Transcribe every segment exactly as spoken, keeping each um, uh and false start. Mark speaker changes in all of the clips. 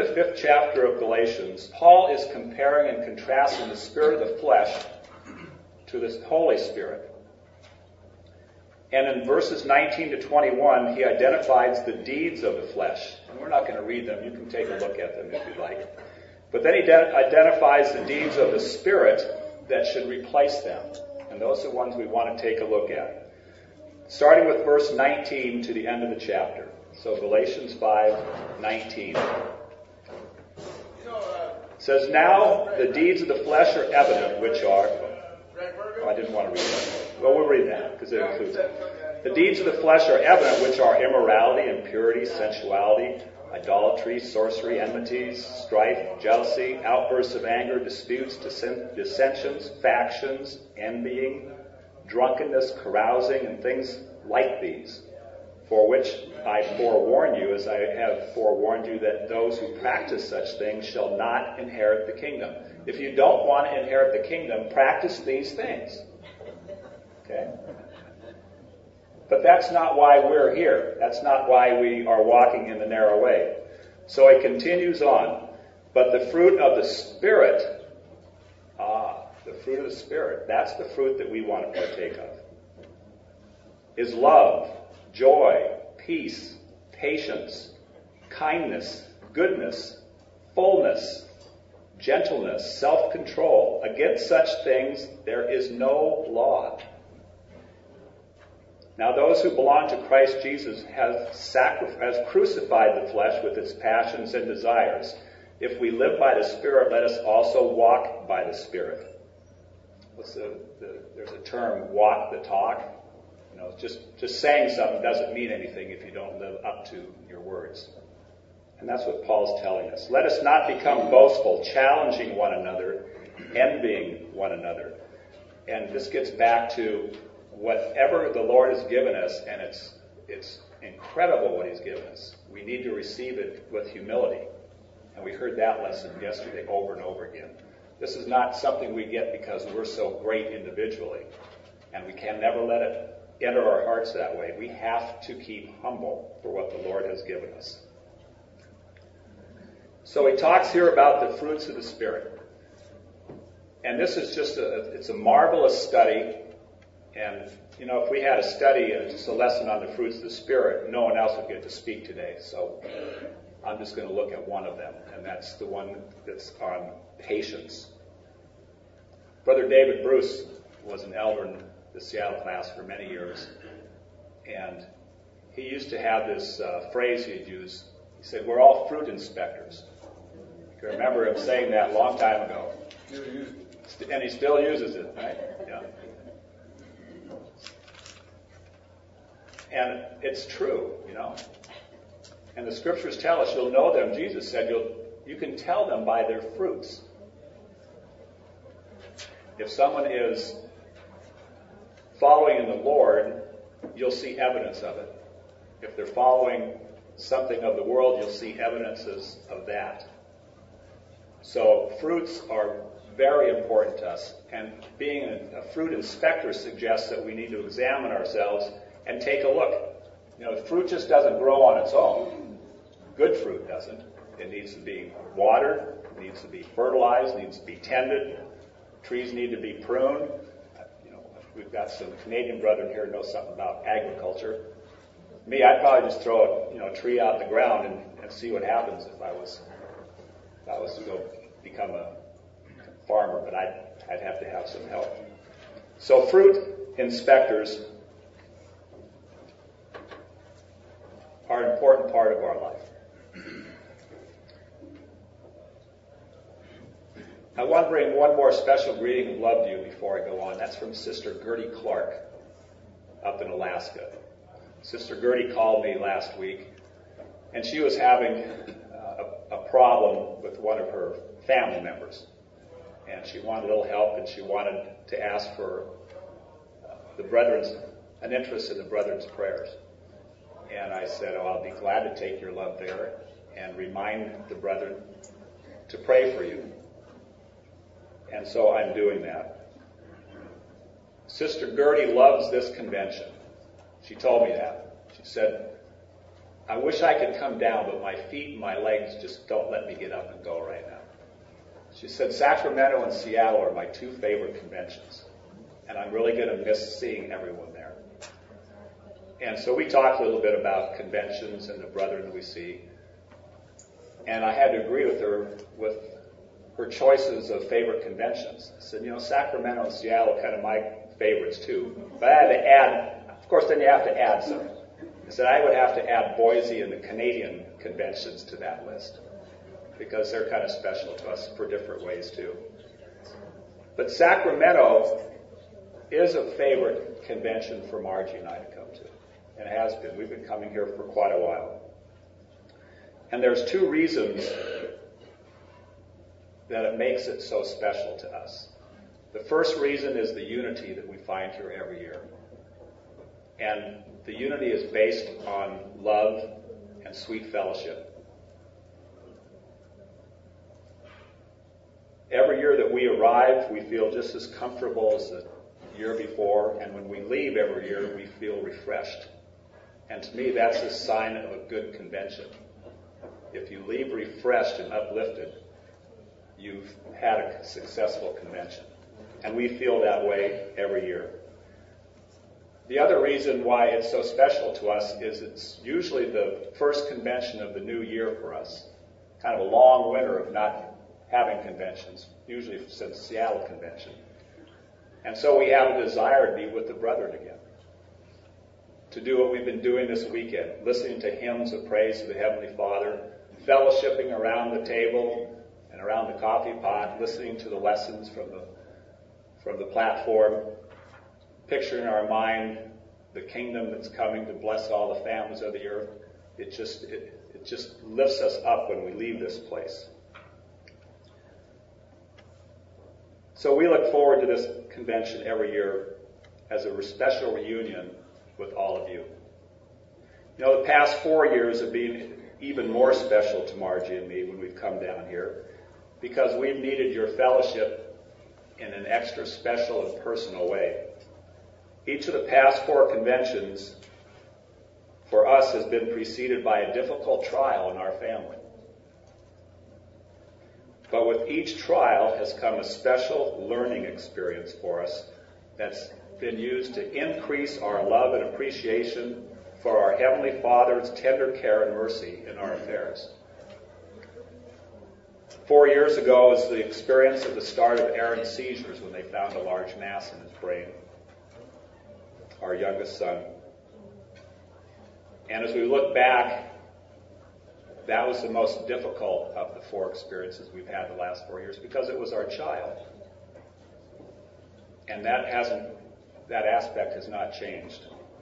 Speaker 1: the fifth chapter of Galatians, Paul is comparing and contrasting the spirit of the flesh to this Holy Spirit. And in verses nineteen to twenty-one, he identifies the deeds of the flesh. And we're not going to read them. You can take a look at them if you'd like. But then he de- identifies the deeds of the Spirit that should replace them. And those are the ones we want to take a look at. Starting with verse nineteen to the end of the chapter. So Galatians five nineteen. It says, now the deeds of the flesh are evident, which are... Oh, I didn't want to read that. Well, we'll read that, because it includes it. The deeds of the flesh are evident, which are immorality, impurity, sensuality, idolatry, sorcery, enmities, strife, jealousy, outbursts of anger, disputes, dissensions, factions, envying, drunkenness, carousing, and things like these, for which I forewarn you, as I have forewarned you, that those who practice such things shall not inherit the kingdom. If you don't want to inherit the kingdom, practice these things. Okay? But that's not why we're here. That's not why we are walking in the narrow way. So it continues on. But the fruit of the Spirit, ah, the fruit of the Spirit, that's the fruit that we want to partake of, is love, joy, peace, patience, kindness, goodness, fullness, gentleness, self-control. Against such things there is no law. Now those who belong to Christ Jesus have, sacri- have crucified the flesh with its passions and desires. If we live by the Spirit, let us also walk by the Spirit. What's the, the, there's a term, walk the talk. You know, just, just saying something doesn't mean anything if you don't live up to your words. And that's what Paul's telling us. Let us not become boastful, challenging one another, envying one another. And this gets back to whatever the Lord has given us, and it's it's incredible what he's given us. We need to receive it with humility. And we heard that lesson yesterday over and over again. This is not something we get because we're so great individually. And we can never let it enter our hearts that way. We have to keep humble for what the Lord has given us. So he talks here about the fruits of the Spirit. And this is just a, it's a marvelous study. And, you know, if we had a study, uh, just a lesson on the fruits of the Spirit, no one else would get to speak today. So I'm just going to look at one of them, and that's the one that's on patience. Brother David Bruce was an elder in the Seattle class for many years, and he used to have this uh, phrase he'd use. He said, we're all fruit inspectors. You can remember him saying that a long time ago. And he still uses it, right? Yeah. And it's true, you know. And the scriptures tell us you'll know them. Jesus said you'll you can tell them by their fruits. If someone is following in the Lord, you'll see evidence of it. If they're following something of the world, you'll see evidences of that. So fruits are very important to us. And being a, a fruit inspector suggests that we need to examine ourselves and take a look. You know, fruit just doesn't grow on its own. Good fruit doesn't. It needs to be watered, it needs to be fertilized, it needs to be tended. Trees need to be pruned. You know, we've got some Canadian brethren here who know something about agriculture. Me, I'd probably just throw a you know a tree out in the ground and, and see what happens if I was if I was to go become a farmer, but I'd I'd have to have some help. So fruit inspectors are an important part of our life. I want to bring one more special greeting of love to you before I go on. That's from Sister Gertie Clark up in Alaska. Sister Gertie called me last week, and she was having uh, a, a problem with one of her family members. And she wanted a little help, and she wanted to ask for uh, the brethren's, an interest in the brethren's prayers. And I said, oh, I'll be glad to take your love there and remind the brethren to pray for you. And so I'm doing that. Sister Gertie loves this convention. She told me that. She said, I wish I could come down, but my feet and my legs just don't let me get up and go right now. She said, Sacramento and Seattle are my two favorite conventions, and I'm really going to miss seeing everyone there. And so we talked a little bit about conventions and the brethren we see, and I had to agree with her with her choices of favorite conventions. I said, you know, Sacramento and Seattle are kind of my favorites too, but I had to add, of course, then you have to add some. I said I would have to add Boise and the Canadian conventions to that list because they're kind of special to us for different ways too. But Sacramento is a favorite convention for Margie and I to come to, and has been. We've been coming here for quite a while. And there's two reasons that it makes it so special to us. The first reason is the unity that we find here every year. And the unity is based on love and sweet fellowship. Every year that we arrive, we feel just as comfortable as the year before, and when we leave every year, we feel refreshed. And to me, that's a sign of a good convention. If you leave refreshed and uplifted, you've had a successful convention. And we feel that way every year. The other reason why it's so special to us is it's usually the first convention of the new year for us. Kind of a long winter of not having conventions, usually since Seattle convention. And so we have a desire to be with the brethren again. To do what we've been doing this weekend, listening to hymns of praise to the Heavenly Father, fellowshipping around the table and around the coffee pot, listening to the lessons from the from the platform, picturing in our mind the kingdom that's coming to bless all the families of the earth. It just it, it just lifts us up when we leave this place. So we look forward to this convention every year as a special reunion with all of you. You know, the past four years have been even more special to Margie and me when we've come down here because we've needed your fellowship in an extra special and personal way. Each of the past four conventions for us has been preceded by a difficult trial in our family. But with each trial has come a special learning experience for us that's been used to increase our love and appreciation for our Heavenly Father's tender care and mercy in our affairs. Four years ago was the experience of the start of Aaron's seizures when they found a large mass in his brain, our youngest son. And as we look back, that was the most difficult of the four experiences we've had the last four years because it was our child. And that hasn't, that aspect has not changed.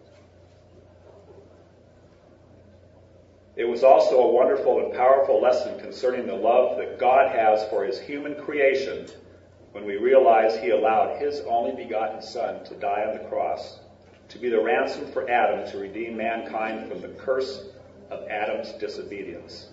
Speaker 1: It was also a wonderful and powerful lesson concerning the love that God has for his human creation when we realize he allowed his only begotten Son to die on the cross, to be the ransom for Adam to redeem mankind from the curse of Adam's disobedience.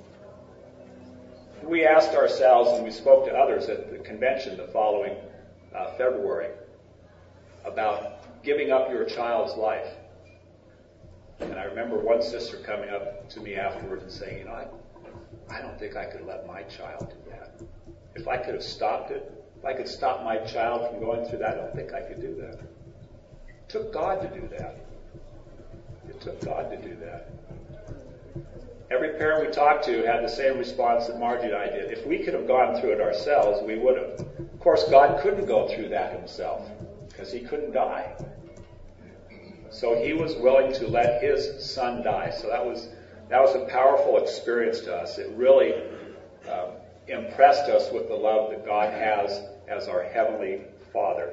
Speaker 1: We asked ourselves, and we spoke to others at the convention the following uh, February, about giving up your child's life. And I remember one sister coming up to me afterwards and saying, you know, I, I don't think I could let my child do that. If I could have stopped it, if I could stop my child from going through that, I don't think I could do that. It took God to do that. It took God to do that. Every parent we talked to had the same response that Margie and I did. If we could have gone through it ourselves, we would have. Of course, God couldn't go through that himself because he couldn't die. So he was willing to let his son die. So that was that was a powerful experience to us. It really um, impressed us with the love that God has as our Heavenly Father.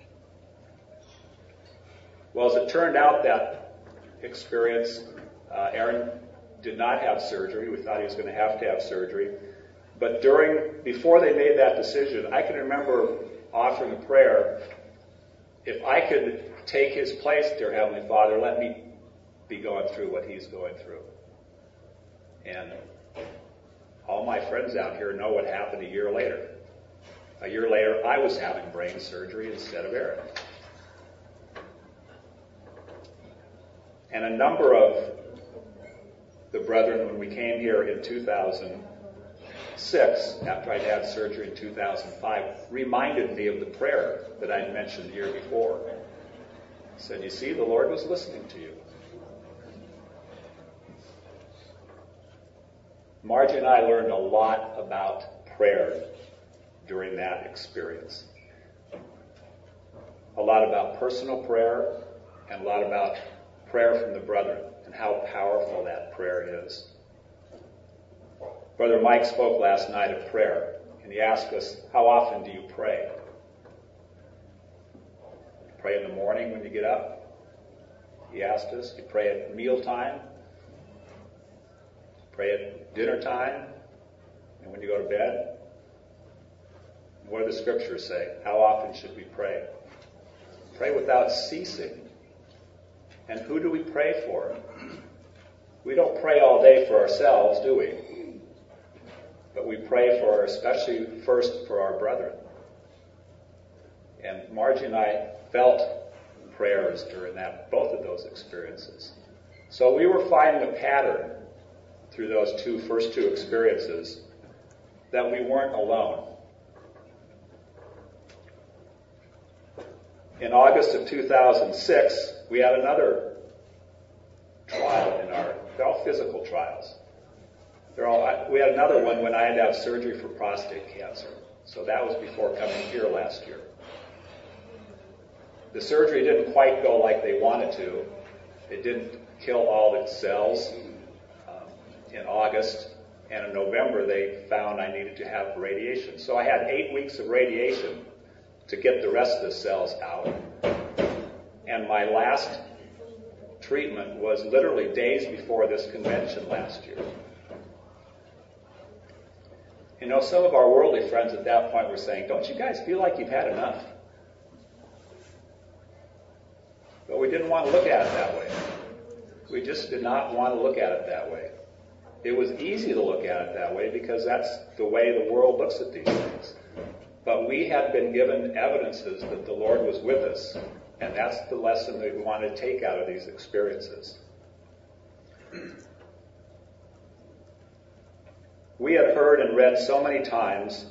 Speaker 1: Well, as it turned out, that experience, uh, Aaron did not have surgery. We thought he was going to have to have surgery. But during, before they made that decision, I can remember offering a prayer, if I could take his place, dear Heavenly Father, let me be going through what he's going through. And all my friends out here know what happened a year later. A year later, I was having brain surgery instead of Aaron. And a number of the brethren, when we came here in two thousand six, after I'd had surgery in two thousand five, reminded me of the prayer that I'd mentioned the year before. He said, you see, the Lord was listening to you. Margie and I learned a lot about prayer during that experience. A lot about personal prayer and a lot about prayer from the brethren and how powerful that prayer is. Brother Mike spoke last night of prayer, and he asked us, how often do you pray? You pray in the morning when you get up? He asked us. You pray at mealtime? Pray at dinner time? And when you go to bed? And what do the scriptures say? How often should we pray? Pray without ceasing. And who do we pray for? We don't pray all day for ourselves, do we? But we pray for, especially first for our brethren. And Margie and I felt prayers during that, both of those experiences. So we were finding a pattern through those two first two experiences that we weren't alone. In August of two thousand six, we had another trial in our, they're all physical trials. They're all, we had another one when I had to have surgery for prostate cancer. So that was before coming here last year. The surgery didn't quite go like they wanted to. It didn't kill all its cells um, in August. And in November, they found I needed to have radiation. So I had eight weeks of radiation to get the rest of the cells out. And my last treatment was literally days before this convention last year. You know, some of our worldly friends at that point were saying, don't you guys feel like you've had enough? But we didn't want to look at it that way. We just did not want to look at it that way. It was easy to look at it that way because that's the way the world looks at these things. But we had been given evidences that the Lord was with us, and that's the lesson that we want to take out of these experiences. We had heard and read so many times,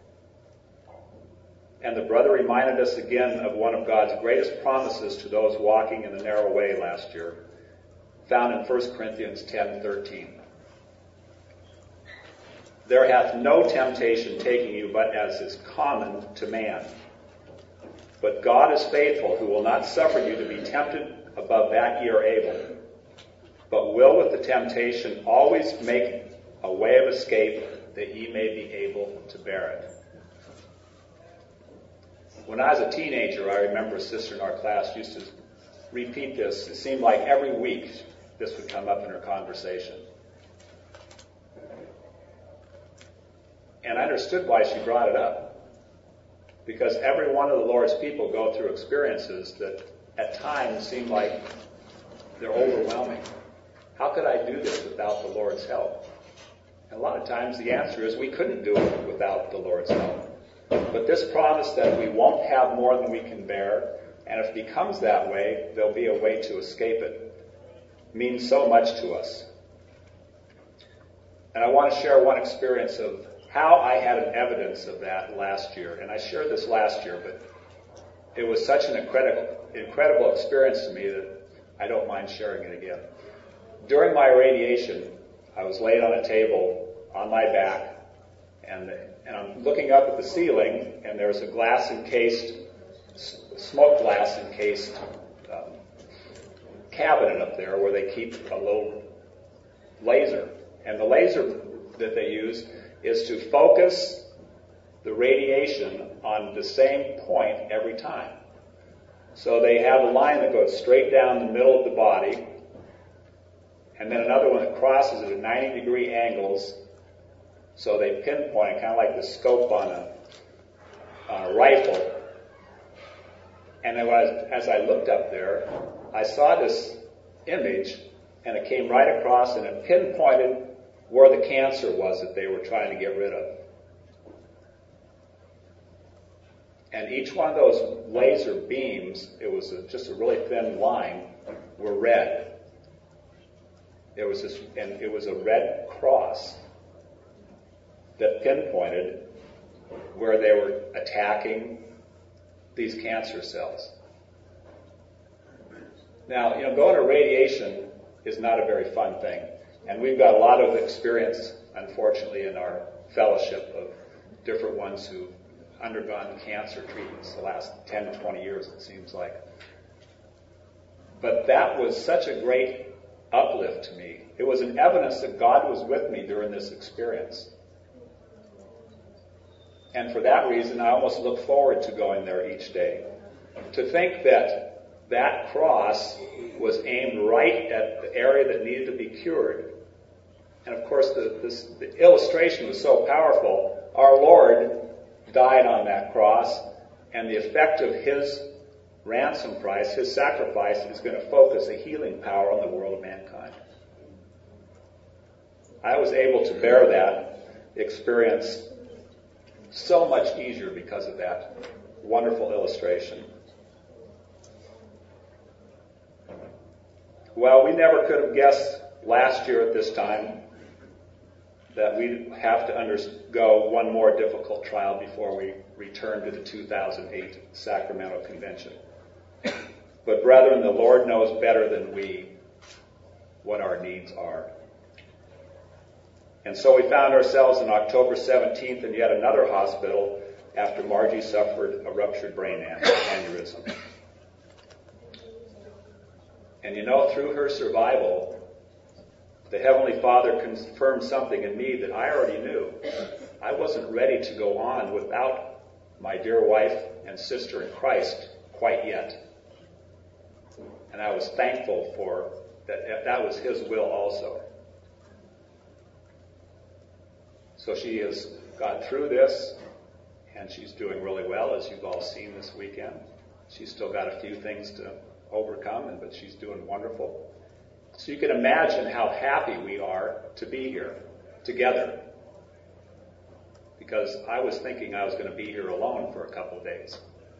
Speaker 1: and the brother reminded us again of one of God's greatest promises to those walking in the narrow way last year, found in First Corinthians ten thirteen. There hath no temptation taken you but as is common to man. But God is faithful, who will not suffer you to be tempted above that ye are able, but will with the temptation always make a way of escape that ye may be able to bear it. When I was a teenager, I remember a sister in our class used to repeat this. It seemed like every week this would come up in her conversation. And I understood why she brought it up. Because every one of the Lord's people go through experiences that at times seem like they're overwhelming. How could I do this without the Lord's help? And a lot of times the answer is we couldn't do it without the Lord's help. But this promise that we won't have more than we can bear, and if it becomes that way, there'll be a way to escape it, means so much to us. And I want to share one experience of how I had an evidence of that last year. And I shared this last year, but it was such an incredible, incredible experience to me that I don't mind sharing it again. During my radiation, I was laid on a table on my back, and, and I'm looking up at the ceiling, and there's a glass-encased, smoke glass-encased um, cabinet up there where they keep a little laser. And the laser that they use is to focus the radiation on the same point every time. So they have a line that goes straight down the middle of the body, and then another one that crosses it at ninety degree angles. So they pinpoint it, kind of like the scope on a, on a rifle. And then as, as I looked up there, I saw this image, and it came right across, and it pinpointed where the cancer was that they were trying to get rid of. And each one of those laser beams, it was a, just a really thin line, were red. It was this, and it was a red cross that pinpointed where they were attacking these cancer cells. Now, you know, going to radiation is not a very fun thing. And we've got a lot of experience, unfortunately, in our fellowship of different ones who've undergone cancer treatments the last ten, twenty years, it seems like. But that was such a great uplift to me. It was an evidence that God was with me during this experience. And for that reason, I almost look forward to going there each day. To think that that cross was aimed right at the area that needed to be cured. And of course, the, this, the illustration was so powerful. Our Lord died on that cross, and the effect of his ransom price, his sacrifice, is going to focus a healing power on the world of mankind. I was able to bear that experience so much easier because of that wonderful illustration. Well, we never could have guessed last year at this time that we'd have to undergo one more difficult trial before we return to the two thousand eight Sacramento Convention. But brethren, the Lord knows better than we what our needs are. And so we found ourselves on October seventeenth in yet another hospital after Margie suffered a ruptured brain aneurysm. And you know, through her survival, the Heavenly Father confirmed something in me that I already knew. I wasn't ready to go on without my dear wife and sister in Christ quite yet. And I was thankful for that. That was His will also. So she has got through this, and she's doing really well, as you've all seen this weekend. She's still got a few things to overcome, and but she's doing wonderful. So you can imagine how happy we are to be here together. Because I was thinking I was going to be here alone for a couple of days.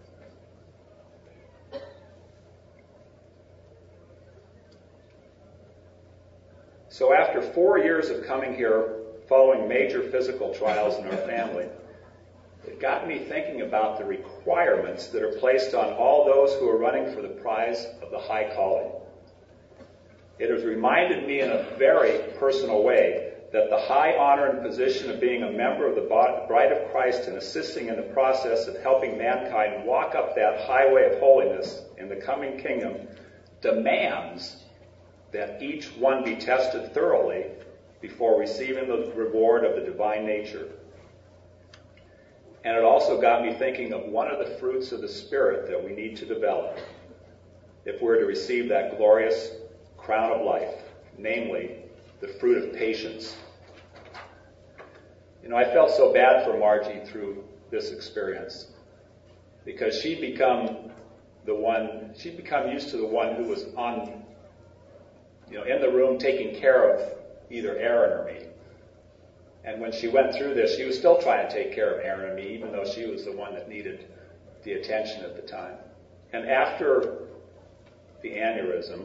Speaker 1: So after four years of coming here, following major physical trials in our family, it got me thinking about the requirements that are placed on all those who are running for the prize of the high calling. It has reminded me in a very personal way that the high honor and position of being a member of the Bride of Christ and assisting in the process of helping mankind walk up that highway of holiness in the coming kingdom demands that each one be tested thoroughly before receiving the reward of the divine nature. And it also got me thinking of one of the fruits of the Spirit that we need to develop if we're to receive that glorious crown of life, namely the fruit of patience. You know, I felt so bad for Margie through this experience because she'd become the one, she'd become used to the one who was on, you know, in the room taking care of either Aaron or me. And when she went through this, she was still trying to take care of Aaron and me, even though she was the one that needed the attention at the time. And after the aneurysm,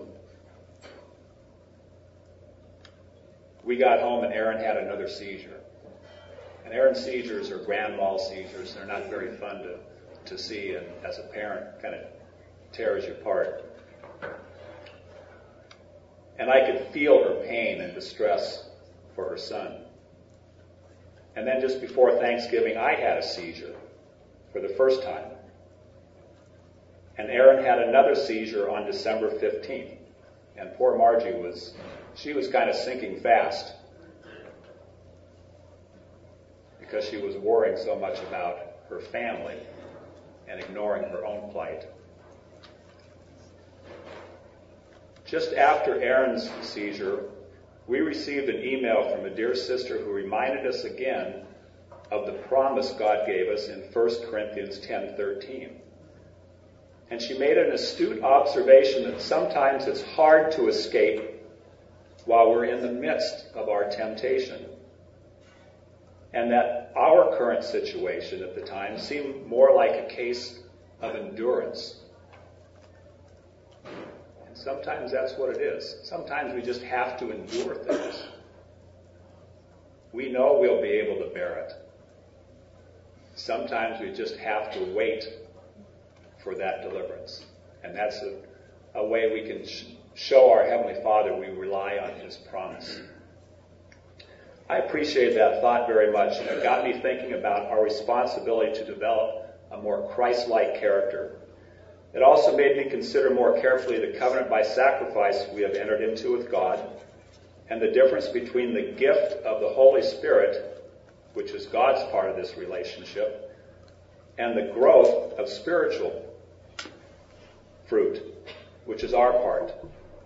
Speaker 1: we got home and Aaron had another seizure. And Aaron's seizures are grand mal seizures. They're not very fun to, to see, and as a parent, kind of tears you apart. And I could feel her pain and distress for her son. And then just before Thanksgiving, I had a seizure for the first time. And Aaron had another seizure on December fifteenth. And poor Margie was, she was kind of sinking fast because she was worrying so much about her family and ignoring her own plight. Just after Aaron's seizure, we received an email from a dear sister who reminded us again of the promise God gave us in First Corinthians ten thirteen. And she made an astute observation that sometimes it's hard to escape while we're in the midst of our temptation. And that our current situation at the time seemed more like a case of endurance. Sometimes that's what it is. Sometimes we just have to endure things. We know we'll be able to bear it. Sometimes we just have to wait for that deliverance. And that's a, a way we can sh- show our Heavenly Father we rely on His promise. I appreciate that thought very much, and it got me thinking about our responsibility to develop a more Christ-like character. It also made me consider more carefully the covenant by sacrifice we have entered into with God, and the difference between the gift of the Holy Spirit, which is God's part of this relationship, and the growth of spiritual fruit, which is our part.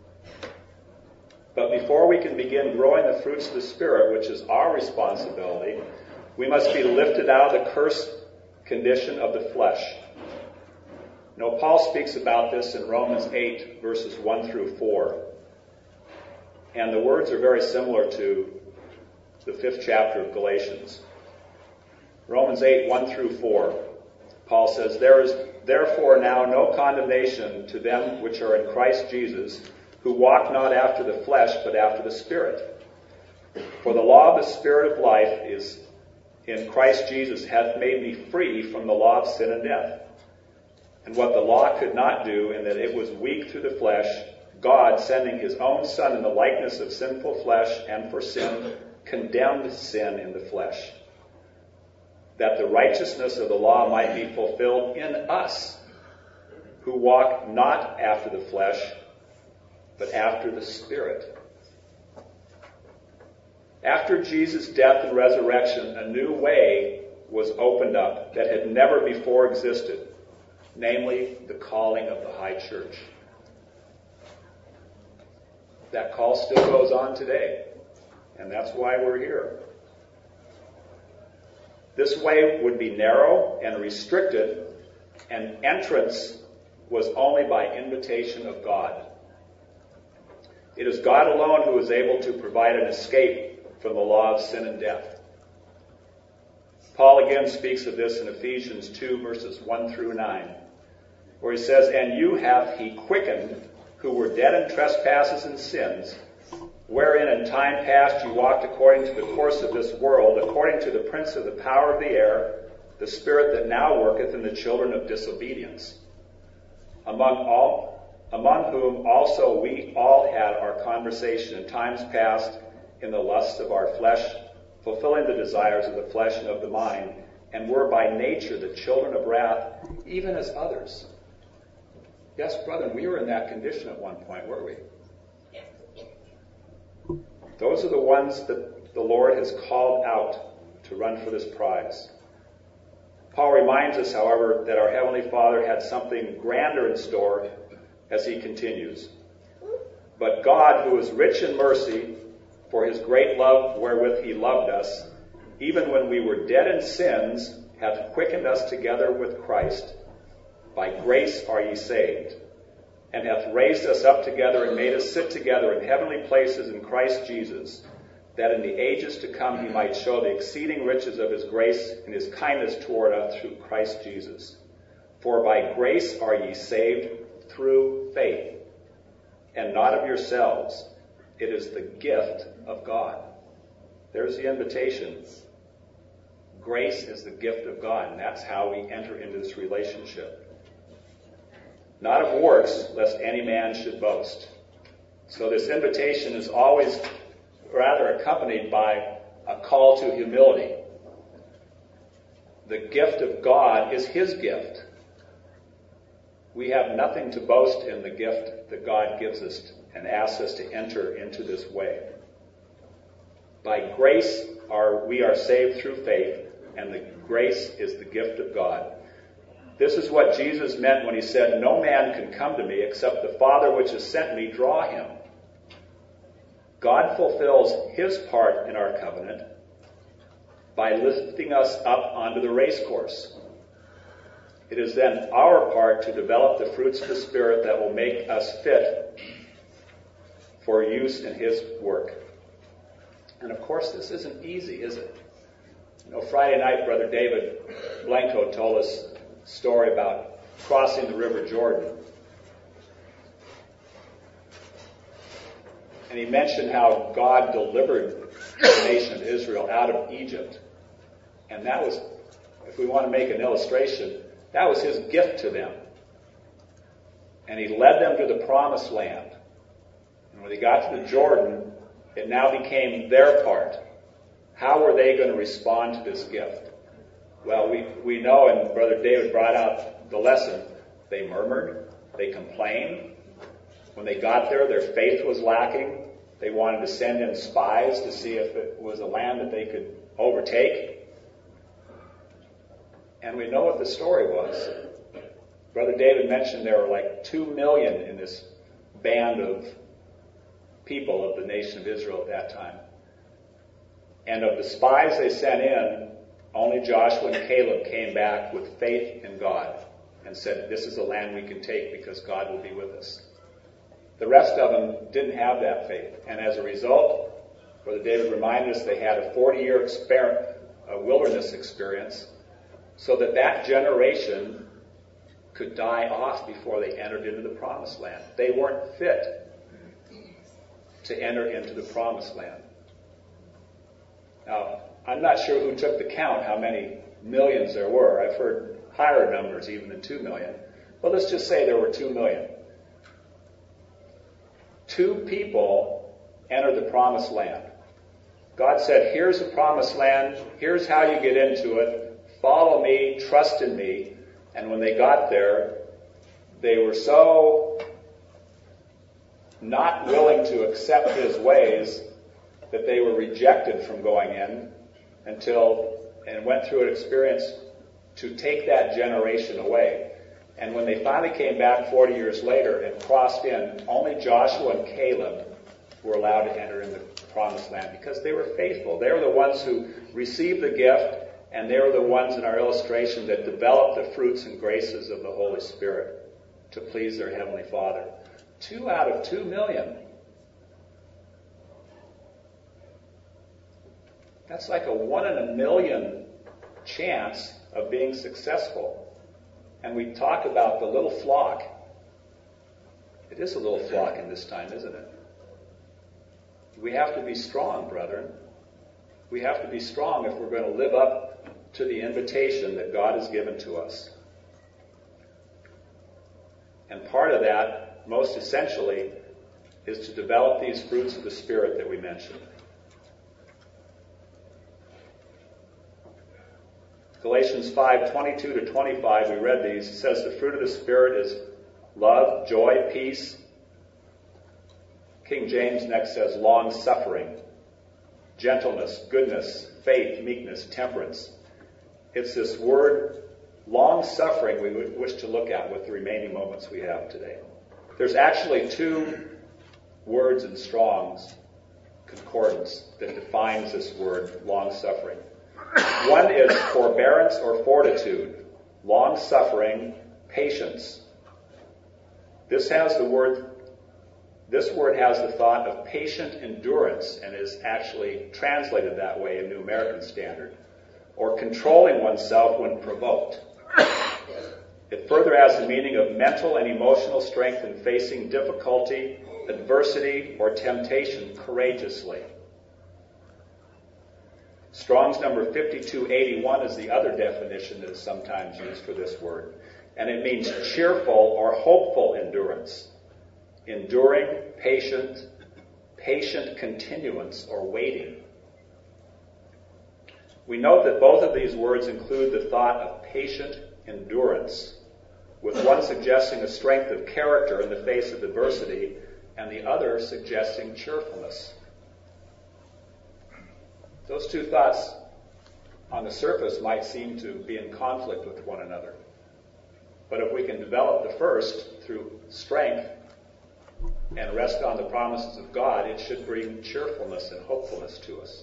Speaker 1: But before we can begin growing the fruits of the Spirit, which is our responsibility, we must be lifted out of the cursed condition of the flesh. You know, Paul speaks about this in Romans eight, verses one through four. And the words are very similar to the fifth chapter of Galatians. Romans eight, one through four. Paul says, "There is therefore now no condemnation to them which are in Christ Jesus, who walk not after the flesh, but after the Spirit. For the law of the Spirit of life is in Christ Jesus hath made me free from the law of sin and death. And what the law could not do, in that it was weak through the flesh, God, sending his own Son in the likeness of sinful flesh, and for sin, condemned sin in the flesh, that the righteousness of the law might be fulfilled in us, who walk not after the flesh, but after the Spirit." After Jesus' death and resurrection, a new way was opened up that had never before existed, namely the calling of the high church. That call still goes on today, and that's why we're here. This way would be narrow and restricted, and entrance was only by invitation of God. It is God alone who is able to provide an escape from the law of sin and death. Paul again speaks of this in Ephesians two, verses one through nine, where he says, "And you hath he quickened, who were dead in trespasses and sins, wherein in time past you walked according to the course of this world, according to the prince of the power of the air, the spirit that now worketh in the children of disobedience, among all among whom also we all had our conversation in times past in the lusts of our flesh, fulfilling the desires of the flesh and of the mind, and were by nature the children of wrath, even as others." Yes, brethren, we were in that condition at one point, were we? Those are the ones that the Lord has called out to run for this prize. Paul reminds us, however, that our Heavenly Father had something grander in store as he continues. "But God, who is rich in mercy, for his great love wherewith he loved us, even when we were dead in sins, hath quickened us together with Christ. By grace are ye saved, and hath raised us up together and made us sit together in heavenly places in Christ Jesus, that in the ages to come he might show the exceeding riches of his grace and his kindness toward us through Christ Jesus. For by grace are ye saved through faith, and not of yourselves. It is the gift of God." There's the invitation. Grace is the gift of God, and that's how we enter into this relationship. "Not of works, lest any man should boast." So this invitation is always rather accompanied by a call to humility. The gift of God is his gift. We have nothing to boast in the gift that God gives us and asks us to enter into this way. By grace are we are saved through faith, and the grace is the gift of God. This is what Jesus meant when he said, "No man can come to me except the Father which has sent me draw him." God fulfills his part in our covenant by lifting us up onto the race course. It is then our part to develop the fruits of the Spirit that will make us fit for use in his work. And of course, this isn't easy, is it? You know, Friday night, Brother David Blanco told us a story about crossing the River Jordan. And he mentioned how God delivered the nation of Israel out of Egypt. And that was, if we want to make an illustration, that was his gift to them. And he led them to the promised land. And when they got to the Jordan, it now became their part. How were they going to respond to this gift? Well, we, we know, and Brother David brought out the lesson, they murmured, they complained. When they got there, their faith was lacking. They wanted to send in spies to see if it was a land that they could overtake. And we know what the story was. Brother David mentioned there were like two million in this band of people of the nation of Israel at that time. And of the spies they sent in, only Joshua and Caleb came back with faith in God and said, this is a land we can take because God will be with us. The rest of them didn't have that faith. And as a result, Brother David reminded us they had a forty-year exper- a wilderness experience so that that generation could die off before they entered into the promised land. They weren't fit to enter into the promised land. Now, I'm not sure who took the count, how many millions there were. I've heard higher numbers, even than two million. But let's just say there were two million. Two people entered the promised land. God said, here's the promised land. Here's how you get into it. Follow me. Trust in me. And when they got there, they were so not willing to accept his ways that they were rejected from going in until, and went through an experience to take that generation away. And when they finally came back forty years later and crossed in, only Joshua and Caleb were allowed to enter in the promised land because they were faithful. They were the ones who received the gift, and they were the ones in our illustration that developed the fruits and graces of the Holy Spirit to please their Heavenly Father. Two out of two million. That's like a one in a million chance of being successful. And we talk about the little flock. It is a little flock in this time, isn't it? We have to be strong, brethren. We have to be strong if we're going to live up to the invitation that God has given to us. And part of that, most essentially, is to develop these fruits of the Spirit that we mentioned. Galatians five, twenty-two to twenty-five, we read these. It says the fruit of the Spirit is love, joy, peace. King James next says long-suffering, gentleness, goodness, faith, meekness, temperance. It's this word long-suffering we wish to look at with the remaining moments we have today. There's actually two words in Strong's Concordance that defines this word long-suffering. One is forbearance or fortitude, long-suffering, patience. This has the word, this word has the thought of patient endurance and is actually translated that way in New American Standard, or controlling oneself when provoked. It further has the meaning of mental and emotional strength in facing difficulty, adversity, or temptation courageously. Strong's number fifty-two eighty-one is the other definition that is sometimes used for this word. And it means cheerful or hopeful endurance. Enduring, patient, patient continuance or waiting. We note that both of these words include the thought of patient endurance, with one suggesting a strength of character in the face of adversity, and the other suggesting cheerfulness. Those two thoughts on the surface might seem to be in conflict with one another. But if we can develop the first through strength and rest on the promises of God, it should bring cheerfulness and hopefulness to us.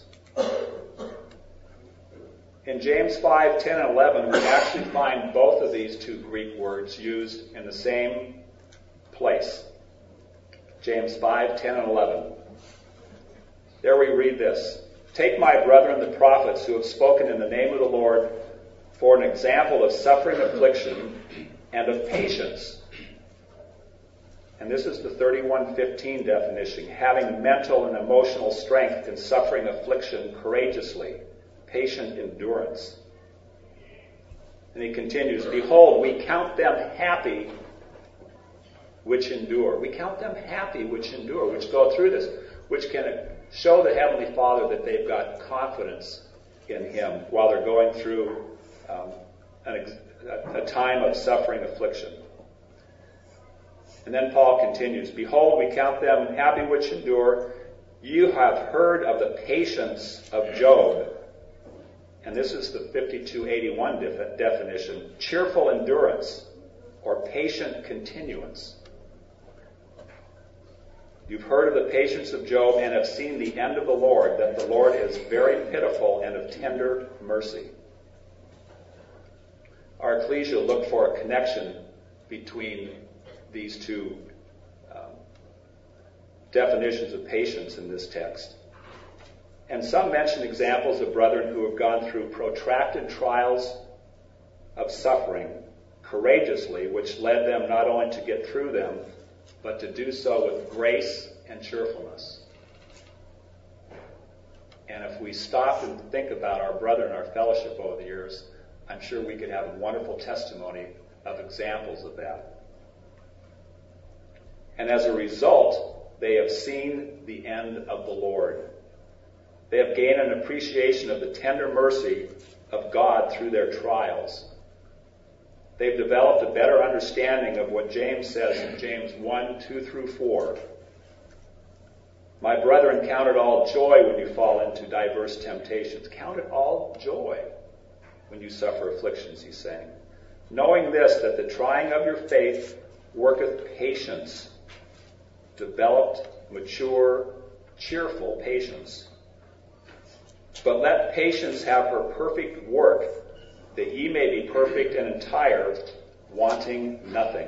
Speaker 1: In James five, ten, and eleven, we actually find both of these two Greek words used in the same place. James five, ten, and eleven. There we read this. Take my brethren the prophets who have spoken in the name of the Lord for an example of suffering, affliction, and of patience. And this is the thirty-one fifteen definition: having mental and emotional strength in suffering affliction courageously, patient endurance. And he continues, behold, we count them happy which endure. We count them happy which endure, which go through this, which can show the Heavenly Father that they've got confidence in Him while they're going through um, an, a, a time of suffering affliction. And then Paul continues, behold, we count them happy which endure. You have heard of the patience of Job. And this is the fifty-two eighty-one def- definition, cheerful endurance or patient continuance. You've heard of the patience of Job and have seen the end of the Lord, that the Lord is very pitiful and of tender mercy. Our ecclesia looked for a connection between these two um, definitions of patience in this text. And some mention examples of brethren who have gone through protracted trials of suffering courageously, which led them not only to get through them, but to do so with grace and cheerfulness. And if we stop and think about our brother and our fellowship over the years, I'm sure we could have a wonderful testimony of examples of that. And as a result, they have seen the end of the Lord. They have gained an appreciation of the tender mercy of God through their trials. They've developed a better understanding of what James says in James one, two through four. My brethren, count it all joy when you fall into diverse temptations. Count it all joy when you suffer afflictions, he's saying. Knowing this, that the trying of your faith worketh patience, developed, mature, cheerful patience. But let patience have her perfect work, that ye may be perfect and entire, wanting nothing.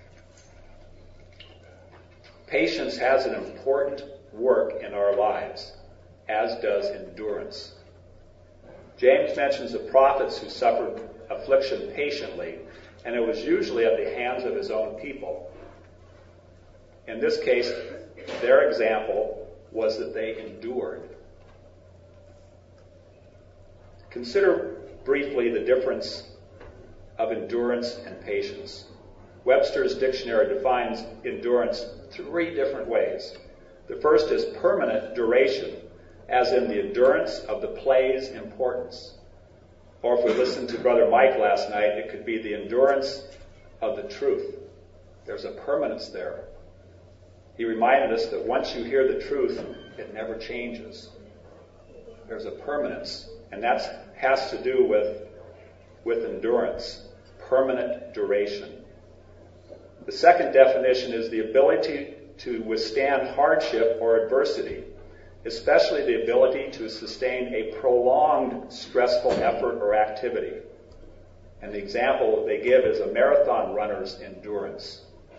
Speaker 1: Patience has an important work in our lives, as does endurance. James mentions the prophets who suffered affliction patiently, and it was usually at the hands of his own people. In this case, their example was that they endured. Consider briefly the difference of endurance and patience. Webster's dictionary defines endurance three different ways. The first is permanent duration, as in the endurance of the play's importance. Or if we listened to Brother Mike last night, it could be the endurance of the truth. There's a permanence there. He reminded us that once you hear the truth, it never changes. There's a permanence, and that has to do with, with endurance, permanent duration. The second definition is the ability to withstand hardship or adversity, especially the ability to sustain a prolonged stressful effort or activity. And the example they give is a marathon runner's endurance.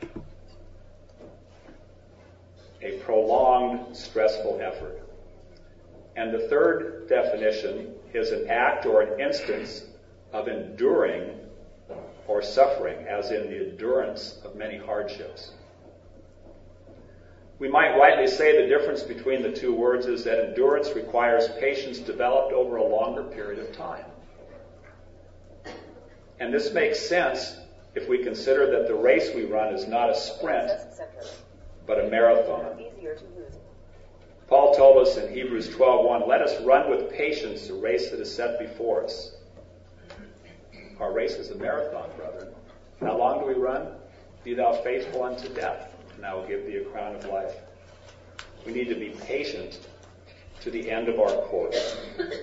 Speaker 1: A prolonged stressful effort. And the third definition is an act or an instance of enduring or suffering, as in the endurance of many hardships. We might rightly say the difference between the two words is that endurance requires patience developed over a longer period of time. And this makes sense if we consider that the race we run is not a sprint, but a marathon. Paul told us in Hebrews twelve one, let us run with patience the race that is set before us. Our race is a marathon, brethren. How long do we run? Be thou faithful unto death, and I will give thee a crown of life. We need to be patient to the end of our course.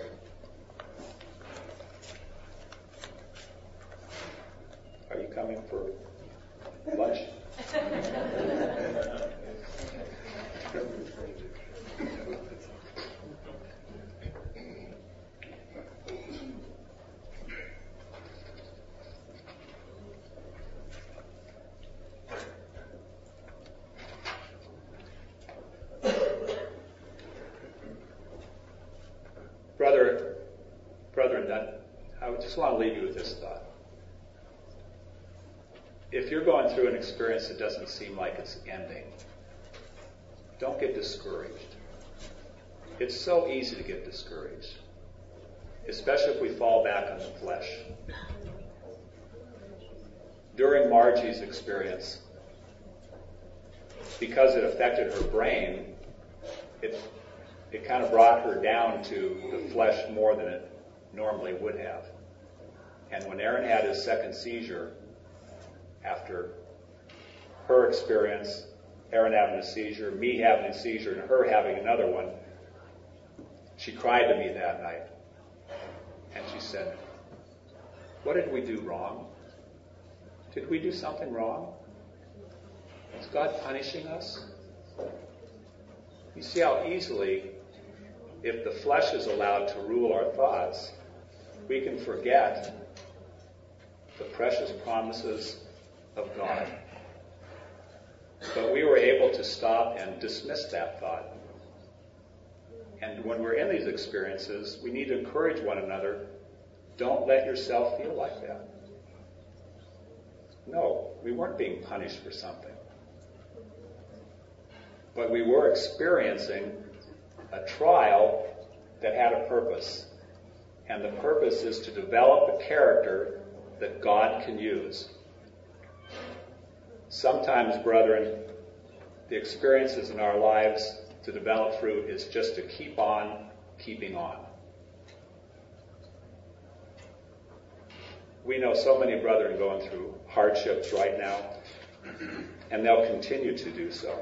Speaker 1: Are you coming for lunch? Brother, brethren, that, I just want to leave you with this thought. if you're going through an experience that doesn't seem like it's ending, don't get discouraged. It's so easy to get discouraged, especially if we fall back on the flesh. During Margie's experience, because it affected her brain, it it kind of brought her down to the flesh more than it normally would have. And when Aaron had his second seizure, after her experience, Aaron having a seizure, me having a seizure, and her having another one, she cried to me that night. And she said, "What did we do wrong? Did we do something wrong? Is God punishing us?" You see how easily, if the flesh is allowed to rule our thoughts, we can forget the precious promises of God. But we were able to stop and dismiss that thought. And when we're in these experiences, we need to encourage one another. Don't let yourself feel like that. No, we weren't being punished for something. But we were experiencing a trial that had a purpose. And the purpose is to develop a character that God can use. Sometimes, brethren, the experiences in our lives to develop fruit is just to keep on keeping on. We know so many brethren going through hardships right now, and they'll continue to do so.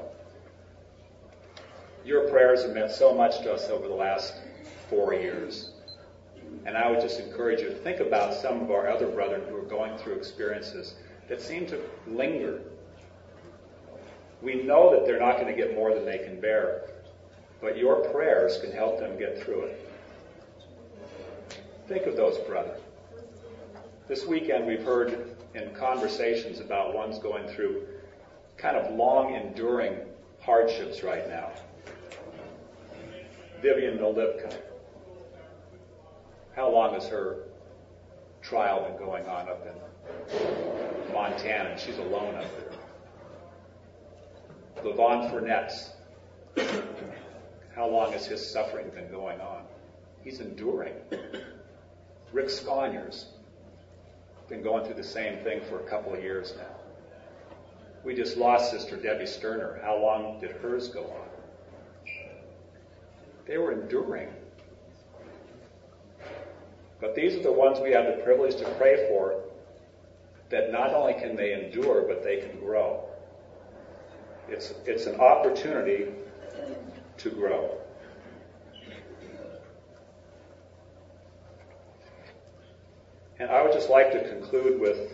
Speaker 1: Your prayers have meant so much to us over the last four years. And I would just encourage you to think about some of our other brethren who are going through experiences that seem to linger. We know that they're not going to get more than they can bear, but your prayers can help them get through it. Think of those brethren. This weekend we've heard in conversations about ones going through kind of long enduring hardships right now. Vivian Nolipka. How long has her trial been going on up in Montana? She's alone up there. Levon Furnet's. How long has his suffering been going on? He's enduring. Rick Sconyers been going through the same thing for a couple of years now. We just lost Sister Debbie Sterner. How long did hers go on? They were enduring. But these are the ones we have the privilege to pray for, that not only can they endure, but they can grow. It's, it's an opportunity to grow. And I would just like to conclude with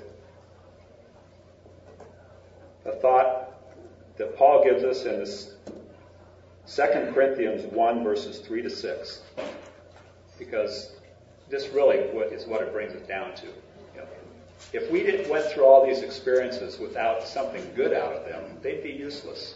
Speaker 1: a thought that Paul gives us in this Second Corinthians one, verses three to six. Because this really is what it brings us down to. You know, if we didn't went through all these experiences without something good out of them, they'd be useless.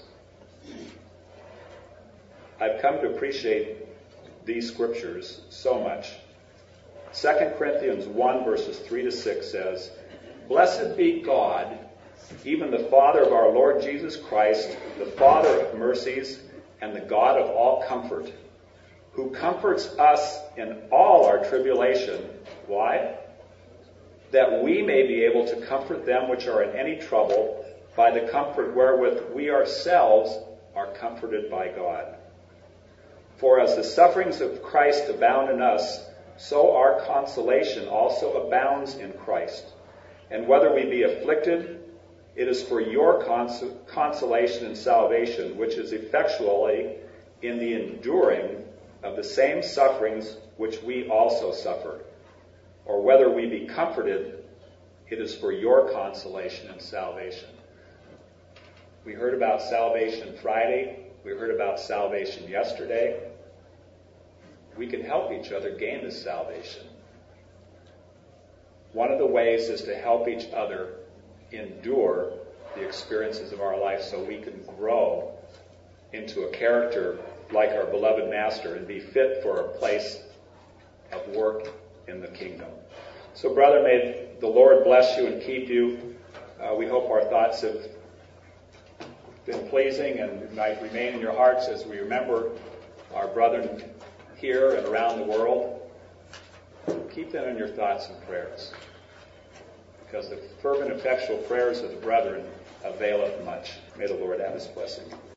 Speaker 1: I've come to appreciate these scriptures so much. Second Corinthians one, verses three to six says, "Blessed be God, even the Father of our Lord Jesus Christ, the Father of mercies and the God of all comfort, who comforts us in all our tribulation." Why? "That we may be able to comfort them which are in any trouble by the comfort wherewith we ourselves are comforted by God. For as the sufferings of Christ abound in us, so our consolation also abounds in Christ. And whether we be afflicted, it is for your cons- consolation and salvation, which is effectually in the enduring of the same sufferings which we also suffer. Or whether we be comforted, it is for your consolation and salvation." We heard about salvation Friday. We heard about salvation yesterday. We can help each other gain this salvation. One of the ways is to help each other endure the experiences of our life so we can grow into a character like our beloved Master and be fit for a place of work in the kingdom. So, brother, may the Lord bless you and keep you. Uh, we hope our thoughts have been pleasing and might remain in your hearts as we remember our brethren here and around the world. Keep them in your thoughts and prayers, because the fervent, effectual prayers of the brethren availeth much. May the Lord have his blessing.